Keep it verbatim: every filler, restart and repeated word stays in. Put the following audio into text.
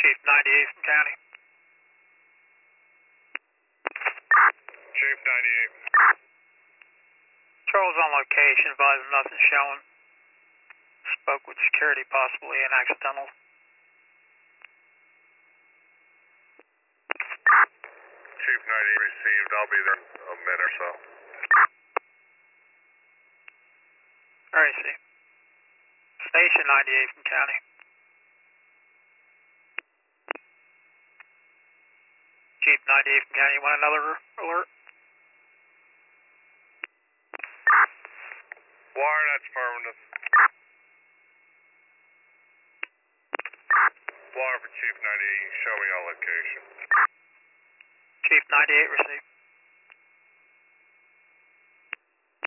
Chief ninety-eight from County. Chief ninety-eight. Charles on location, advising nothing showing. Spoke with security, possibly an accidental. Chief ninety-eight received. I'll be there in a minute or so. Where is he? Station ninety-eight from County. Chief ninety-eight from County, you want another alert? Wire, that's affirmative. Wire for Chief ninety-eight, show me our location. Chief ninety-eight received.